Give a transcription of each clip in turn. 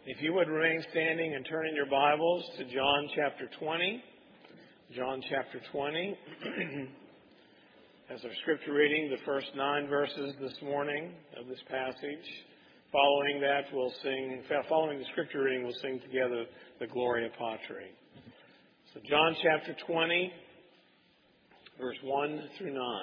If you would remain standing and turn in your Bibles to John chapter 20. John chapter 20. As our scripture reading, the first 9 verses this morning of this passage. Following the scripture reading, we'll sing together the Gloria Patri. So John chapter 20, verse 1 through 9.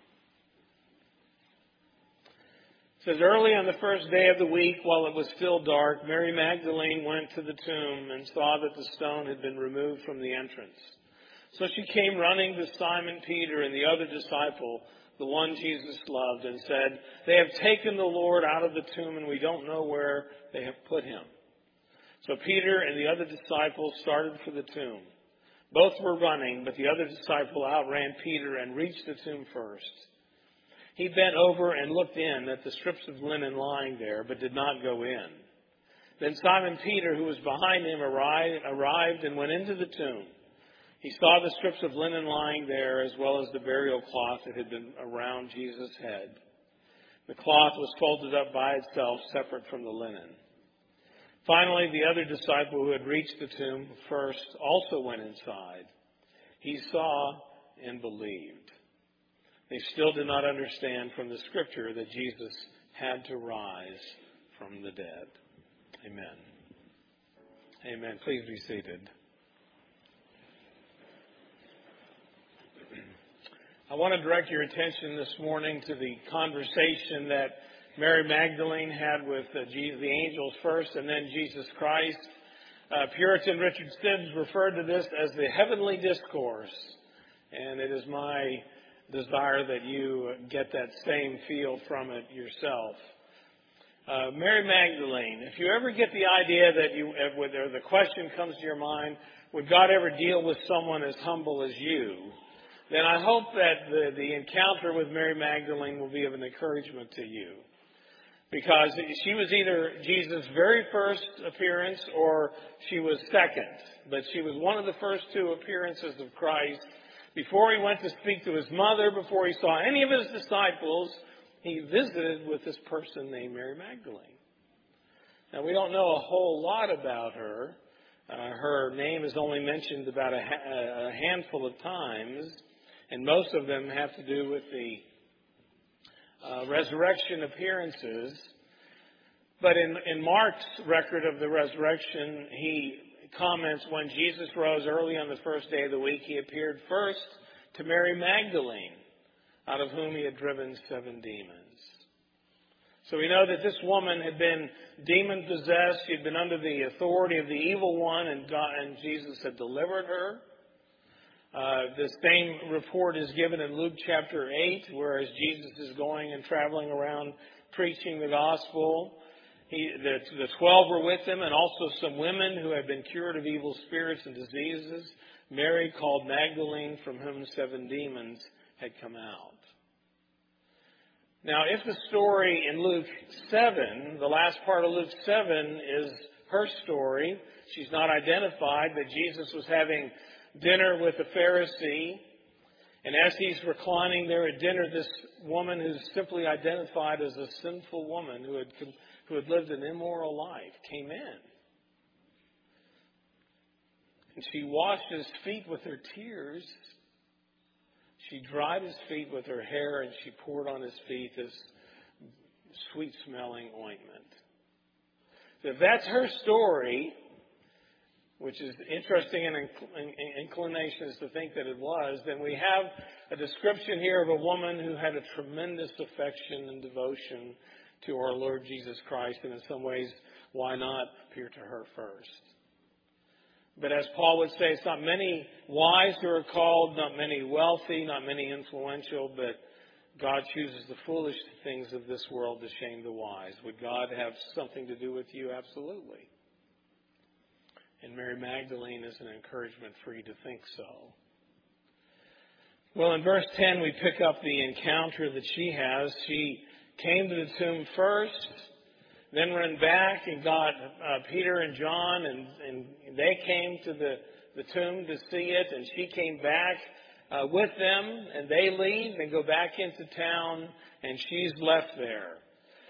It says, early on the first day of the week, while it was still dark, Mary Magdalene went to the tomb and saw that the stone had been removed from the entrance. So she came running to Simon Peter and the other disciple, the one Jesus loved, and said, "They have taken the Lord out of the tomb, and we don't know where they have put him." So Peter and the other disciple started for the tomb. Both were running, but the other disciple outran Peter and reached the tomb first. He bent over and looked in at the strips of linen lying there, but did not go in. Then Simon Peter, who was behind him, arrived and went into the tomb. He saw the strips of linen lying there, as well as the burial cloth that had been around Jesus' head. The cloth was folded up by itself, separate from the linen. Finally, the other disciple who had reached the tomb first also went inside. He saw and believed. They still did not understand from the scripture that Jesus had to rise from the dead. Amen. Amen. Please be seated. I want to direct your attention this morning to the conversation that Mary Magdalene had with the angels first and then Jesus Christ. Puritan Richard Sibbes referred to this as the heavenly discourse, and it is my desire that you get that same feel from it yourself. Mary Magdalene, if you ever get the idea that or the question comes to your mind, would God ever deal with someone as humble as you? Then I hope that the encounter with Mary Magdalene will be of an encouragement to you. Because she was either Jesus' very first appearance or she was second. But she was one of the first 2 appearances of Christ. Before he went to speak to his mother, before he saw any of his disciples, he visited with this person named Mary Magdalene. Now, we don't know a whole lot about her. Her name is only mentioned about a handful of times, and most of them have to do with the resurrection appearances. But in Mark's record of the resurrection, he comments, when Jesus rose early on the first day of the week, he appeared first to Mary Magdalene, out of whom he had driven 7 demons. So we know that this woman had been demon-possessed. She had been under the authority of the evil one, and Jesus had delivered her. The same report is given in Luke chapter 8, whereas Jesus is going and traveling around preaching the gospel. The 12 were with him, and also some women who had been cured of evil spirits and diseases. Mary, called Magdalene, from whom 7 demons had come out. Now, if the story in Luke 7, the last part of Luke 7, is her story, she's not identified, but Jesus was having dinner with a Pharisee. And as he's reclining there at dinner, this woman who's simply identified as a sinful woman who had lived an immoral life came in. And she washed his feet with her tears. She dried his feet with her hair, and she poured on his feet this sweet-smelling ointment. So if that's her story, which is interesting in inclinations to think that it was, then we have a description here of a woman who had a tremendous affection and devotion to our Lord Jesus Christ, and in some ways, why not appear to her first? But as Paul would say, it's not many wise who are called, not many wealthy, not many influential, but God chooses the foolish things of this world to shame the wise. Would God have something to do with you? Absolutely. And Mary Magdalene is an encouragement for you to think so. Well, in verse 10, we pick up the encounter that she has. She came to the tomb first, then ran back and got Peter and John, and they came to the tomb to see it, and she came back with them, and they leave and go back into town, and she's left there.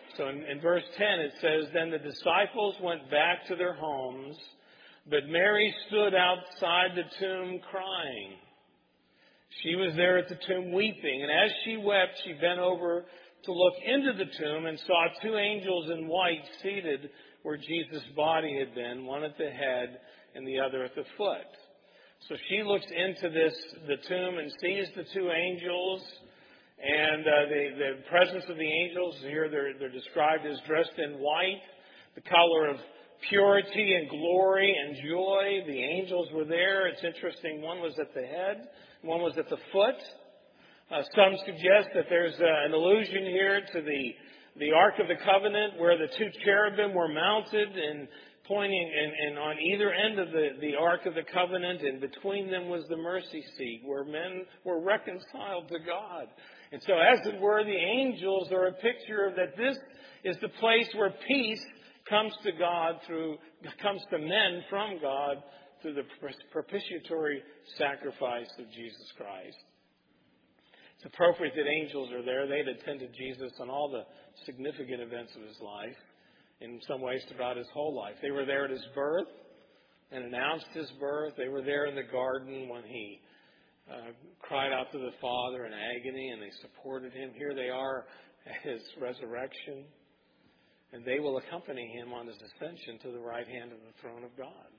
So in verse 10 it says, "Then the disciples went back to their homes, but Mary stood outside the tomb crying." She was there at the tomb weeping, and as she wept, she bent over to look into the tomb and saw two angels in white seated where Jesus' body had been, one at the head and the other at the foot. So she looks into the tomb and sees the two angels, and the presence of the angels here, they're described as dressed in white, the color of purity and glory and joy. The angels were there. It's interesting, one was at the head, one was at the foot. Some suggest that there's an allusion here to the Ark of the Covenant, where the two cherubim were mounted and pointing, and on either end of the Ark of the Covenant, and between them was the mercy seat, where men were reconciled to God. And so, as it were, the angels are a picture of that this is the place where peace comes to men from God through the propitiatory sacrifice of Jesus Christ. It's appropriate that angels are there. They'd attended Jesus on all the significant events of his life, in some ways throughout his whole life. They were there at his birth and announced his birth. They were there in the garden when he cried out to the Father in agony, and they supported him. Here they are at his resurrection, and they will accompany him on his ascension to the right hand of the throne of God.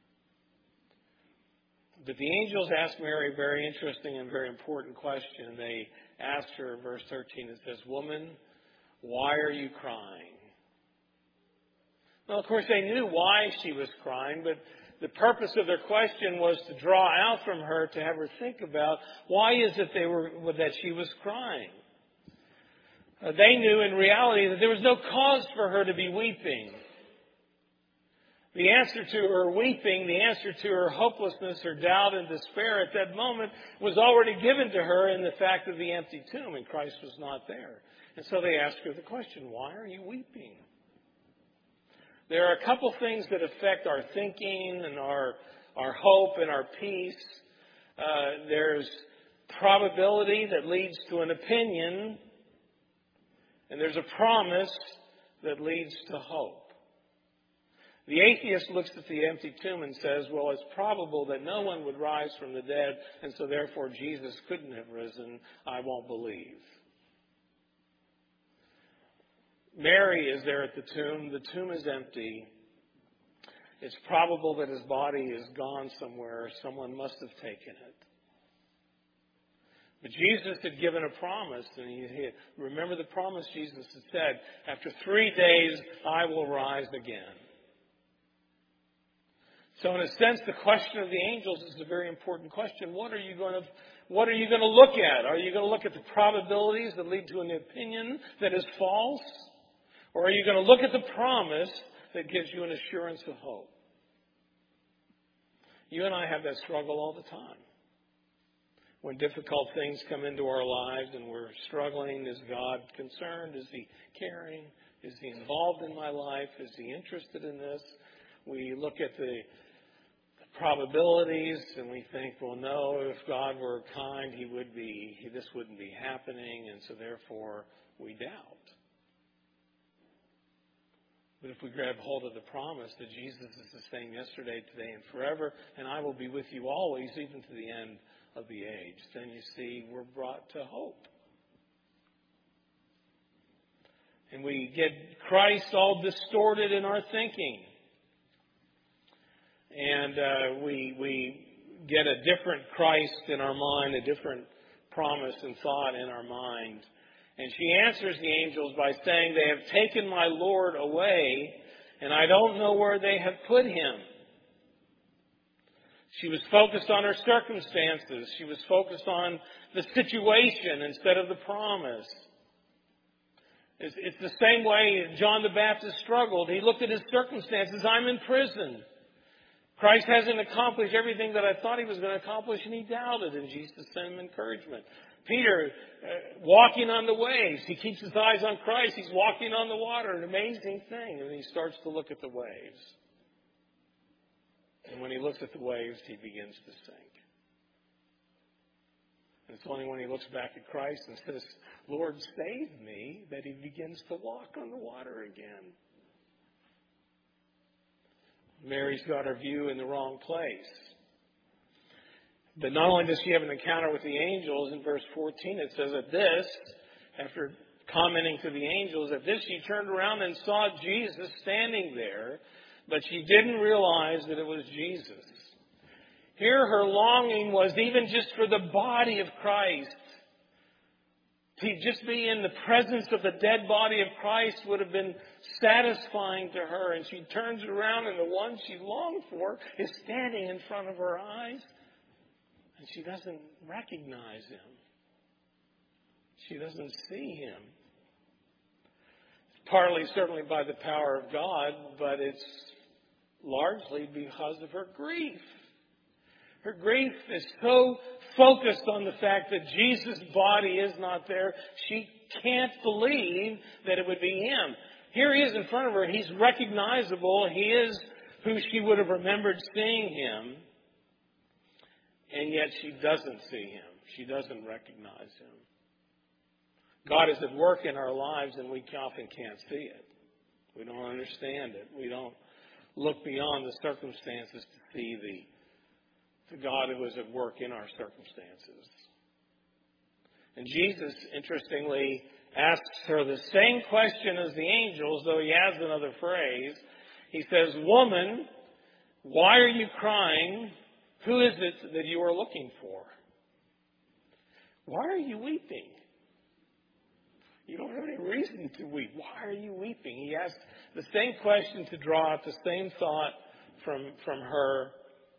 But the angels asked Mary a very interesting and very important question. They asked her, verse 13, it says, "Woman, why are you crying?" Well, of course, they knew why she was crying, but the purpose of their question was to draw out from her, to have her think about why is it that she was crying. They knew in reality that there was no cause for her to be weeping. The answer to her weeping, the answer to her hopelessness, her doubt and despair at that moment was already given to her in the fact of the empty tomb, and Christ was not there. And so they asked her the question, why are you weeping? There are a couple things that affect our thinking and our hope and our peace. There's probability that leads to an opinion, and there's a promise that leads to hope. The atheist looks at the empty tomb and says, well, it's probable that no one would rise from the dead, and so therefore Jesus couldn't have risen. I won't believe. Mary is there at the tomb. The tomb is empty. It's probable that his body is gone somewhere. Someone must have taken it. But Jesus had given a promise, and remember the promise Jesus had said, after 3 days I will rise again. So in a sense, the question of the angels is a very important question. What are you going to look at? Are you going to look at the probabilities that lead to an opinion that is false? Or are you going to look at the promise that gives you an assurance of hope? You and I have that struggle all the time. When difficult things come into our lives and we're struggling, is God concerned? Is He caring? Is He involved in my life? Is He interested in this? We look at the probabilities and we think, well, no, if God were kind, this wouldn't be happening, and so therefore we doubt. But if we grab hold of the promise that Jesus is the same yesterday, today, and forever, and I will be with you always, even to the end of the age, then you see we're brought to hope. And we get Christ all distorted in our thinking. And we get a different Christ in our mind, a different promise and thought in our mind. And she answers the angels by saying, they have taken my Lord away, and I don't know where they have put him. She was focused on her circumstances. She was focused on the situation instead of the promise. It's the same way John the Baptist struggled. He looked at his circumstances. I'm in prison. Christ hasn't accomplished everything that I thought he was going to accomplish, and he doubted, and Jesus sent him encouragement. Peter, walking on the waves, he keeps his eyes on Christ. He's walking on the water, an amazing thing, and he starts to look at the waves. And when he looks at the waves, he begins to sink. And it's only when he looks back at Christ and says, Lord, save me, that he begins to walk on the water again. Mary's got her view in the wrong place. But not only does she have an encounter with the angels, in verse 14 it says, at this, after commenting to the angels, at this she turned around and saw Jesus standing there, but she didn't realize that it was Jesus. Here her longing was even just for the body of Christ. To just be in the presence of the dead body of Christ would have been satisfying to her. And she turns around and the one she longed for is standing in front of her eyes. And she doesn't recognize him. She doesn't see him. Partly certainly by the power of God, but it's largely because of her grief. Her grief is so focused on the fact that Jesus' body is not there, she can't believe that it would be him. Here he is in front of her. He's recognizable. He is who she would have remembered seeing him. And yet she doesn't see him. She doesn't recognize him. God is at work in our lives and we often can't see it. We don't understand it. We don't look beyond the circumstances to see the God who is at work in our circumstances. And Jesus, interestingly, asks her the same question as the angels, though he adds another phrase. He says, "Woman, why are you crying? Who is it that you are looking for? Why are you weeping? You don't have any reason to weep. Why are you weeping?" He asks the same question to draw out the same thought from her,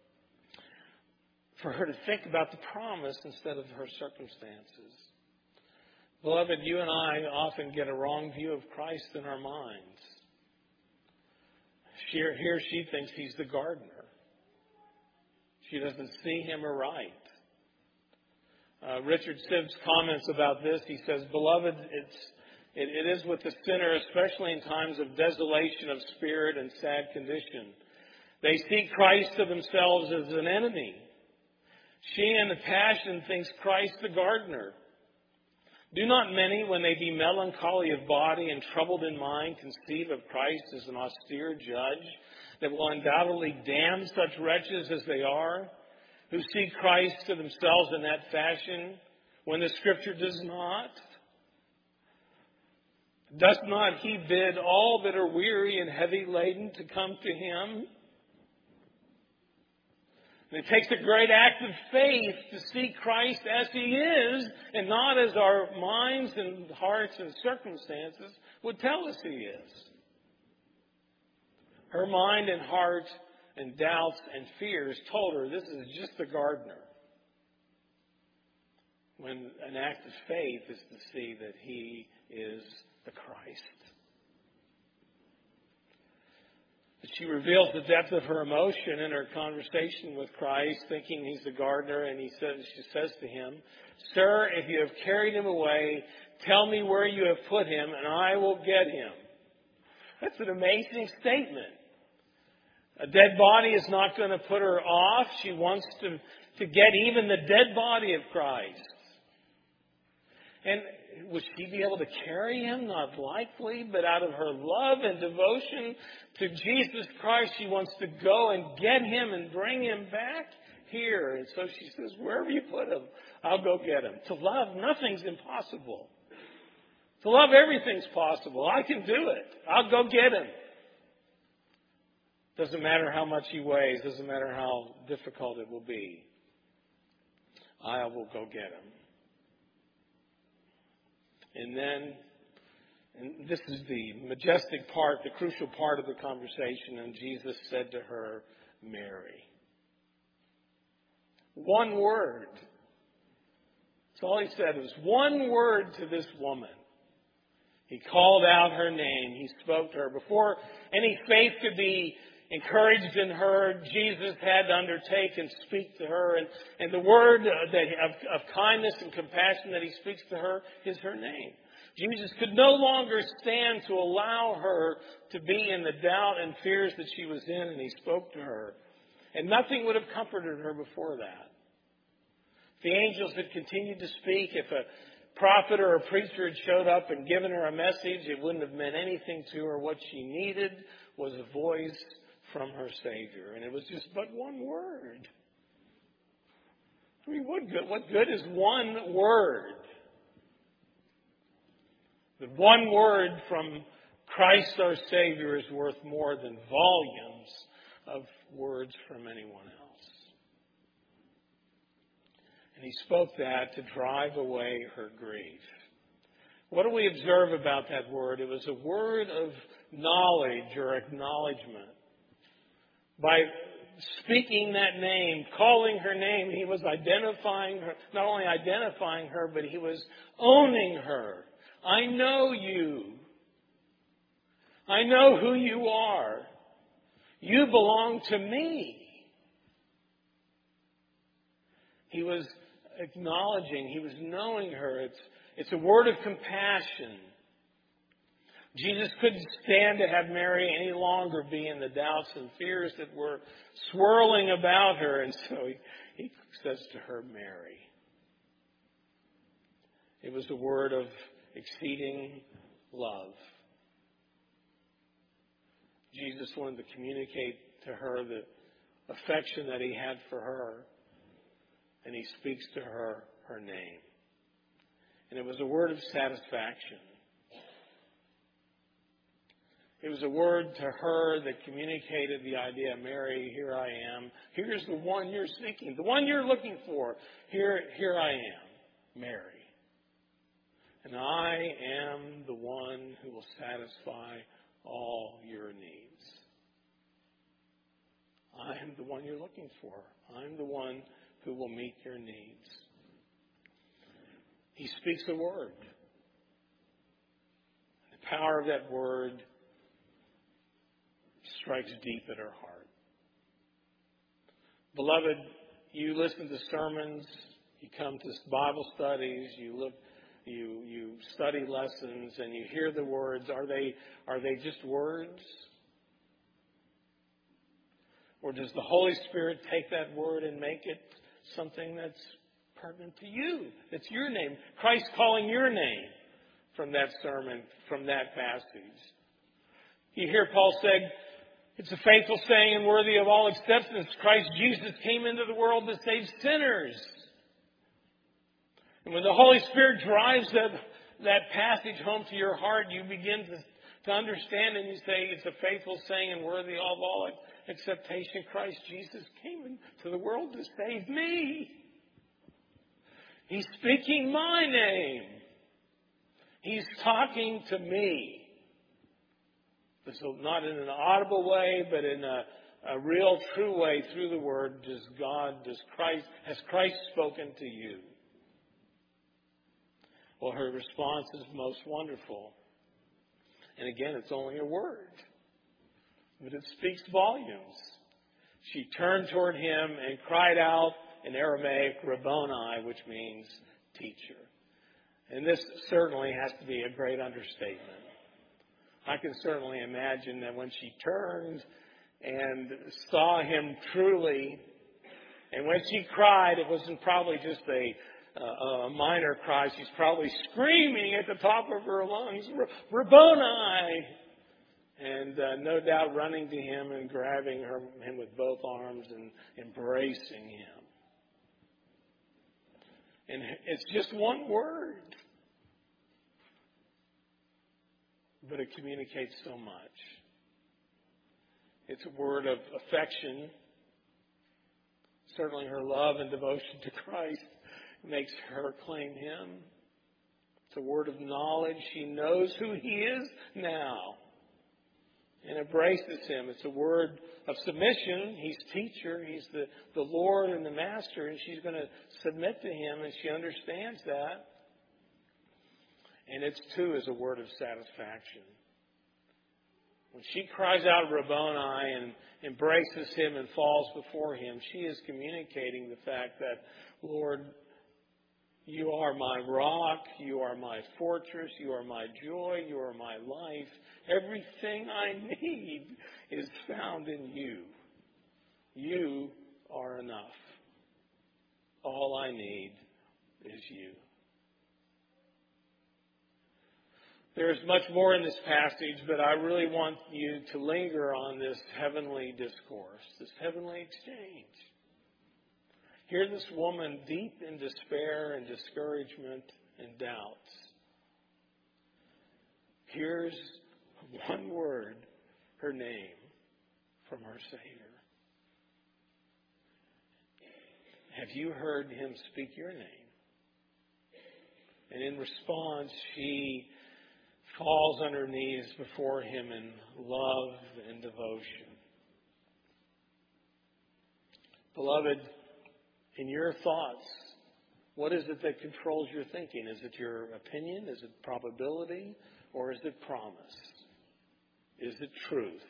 for her to think about the promise instead of her circumstances. Beloved, you and I often get a wrong view of Christ in our minds. Here she thinks he's the gardener. She doesn't see him aright. Richard Sibbes comments about this. He says, "Beloved, it is with the sinner, especially in times of desolation of spirit and sad condition. They see Christ to themselves as an enemy. She in a passion thinks Christ the gardener. Do not many, when they be melancholy of body and troubled in mind, conceive of Christ as an austere judge that will undoubtedly damn such wretches as they are, who see Christ to themselves in that fashion, when the Scripture does not? Does not he bid all that are weary and heavy laden to come to him?" And it takes a great act of faith to see Christ as he is and not as our minds and hearts and circumstances would tell us he is. Her mind and heart and doubts and fears told her this is just the gardener. When an act of faith is to see that he is the Christ. She reveals the depth of her emotion in her conversation with Christ, thinking he's the gardener, and she says to him, "Sir, if you have carried him away, tell me where you have put him, and I will get him." That's an amazing statement. A dead body is not going to put her off. She wants to get even the dead body of Christ. And would she be able to carry him? Not likely, but out of her love and devotion to Jesus Christ, she wants to go and get him and bring him back here. And so she says, "Wherever you put him, I'll go get him." To love, nothing's impossible. To love, everything's possible. I can do it. I'll go get him. Doesn't matter how much he weighs. Doesn't matter how difficult it will be. I will go get him. And this is the majestic part, the crucial part of the conversation. And Jesus said to her, "Mary." One word. That's all he said. It was one word to this woman. He called out her name. He spoke to her. Before any faith could be encouraged in her, Jesus had to undertake and speak to her. And the word of kindness and compassion that he speaks to her is her name. Jesus could no longer stand to allow her to be in the doubt and fears that she was in, and he spoke to her. And nothing would have comforted her before that. The angels had continued to speak. If a prophet or a preacher had showed up and given her a message, it wouldn't have meant anything to her. What she needed was a voice from her Savior. And it was just but one word. I mean, what good is one word? The one word from Christ our Savior is worth more than volumes of words from anyone else. And he spoke that to drive away her grief. What do we observe about that word? It was a word of knowledge or acknowledgement. By speaking that name, calling her name, he was identifying her, not only identifying her, but he was owning her. I know you. I know who you are. You belong to me. He was acknowledging, he was knowing her. It's a word of compassion. Jesus couldn't stand to have Mary any longer be in the doubts and fears that were swirling about her. And so he says to her, Mary. It was a word of exceeding love. Jesus wanted to communicate to her the affection that he had for her. And he speaks to her her name. And it was a word of satisfaction. It was a word to her that communicated the idea, Mary, here I am. Here's the one you're seeking, the one you're looking for. Here I am, Mary. And I am the one who will satisfy all your needs. I am the one you're looking for. I'm the one who will meet your needs. He speaks a word. The power of that word strikes deep at her heart. Beloved, you listen to sermons, you come to Bible studies, you study lessons, and you hear the words. Are they just words? Or does the Holy Spirit take that word and make it something that's pertinent to you? It's your name. Christ calling your name from that sermon, from that passage. You hear Paul say, it's a faithful saying and worthy of all acceptance. Christ Jesus came into the world to save sinners. And when the Holy Spirit drives that passage home to your heart, you begin to understand and you say, it's a faithful saying and worthy of all acceptation. Christ Jesus came into the world to save me. He's speaking my name. He's talking to me. So not in an audible way, but in a real, true way through the Word. Has Christ spoken to you? Well, her response is most wonderful. And again, it's only a word, but it speaks volumes. She turned toward him and cried out in Aramaic, Rabboni, which means teacher. And this certainly has to be a great understatement. I can certainly imagine that when she turned and saw him truly, and when she cried, it wasn't probably just a minor cry. She's probably screaming at the top of her lungs, Rabboni! And no doubt running to him and grabbing him with both arms and embracing him. And it's just one word. But it communicates so much. It's a word of affection. Certainly her love and devotion to Christ makes her claim him. It's a word of knowledge. She knows who he is now and embraces him. It's a word of submission. He's teacher. He's the Lord and the Master, and she's going to submit to him, and she understands that. And it's, too, is a word of satisfaction. When she cries out Rabboni and embraces him and falls before him, she is communicating the fact that, Lord, you are my rock, you are my fortress, you are my joy, you are my life. Everything I need is found in you. You are enough. All I need is you. There's much more in this passage, but I really want you to linger on this heavenly discourse, this heavenly exchange. Hear this woman deep in despair and discouragement and doubts. Here's one word, her name, from her Savior. Have you heard him speak your name? And in response, she falls on her knees before him in love and devotion. Beloved, in your thoughts, what is it that controls your thinking? Is it your opinion? Is it probability? Or is it promise? Is it truth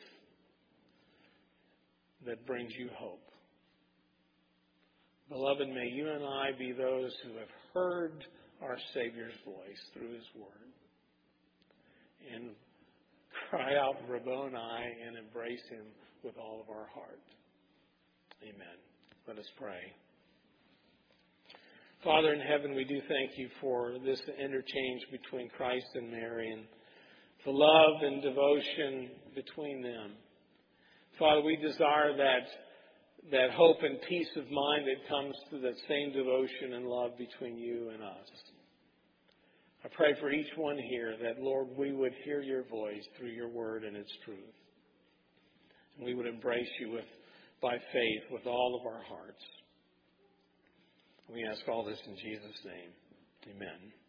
that brings you hope? Beloved, may you and I be those who have heard our Savior's voice through his word and cry out Rabboni and embrace him with all of our heart. Amen. Let us pray. Father in heaven, we do thank you for this interchange between Christ and Mary and the love and devotion between them. Father, we desire that hope and peace of mind that comes through that same devotion and love between you and us. I pray for each one here that, Lord, we would hear your voice through your word and its truth. And we would embrace you by faith with all of our hearts. We ask all this in Jesus' name. Amen.